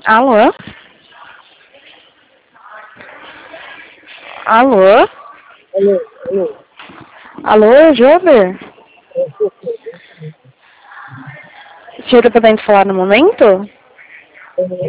Alô? Alô? Alô, alô. Alô, Jover? O senhor tá podendo falar no momento?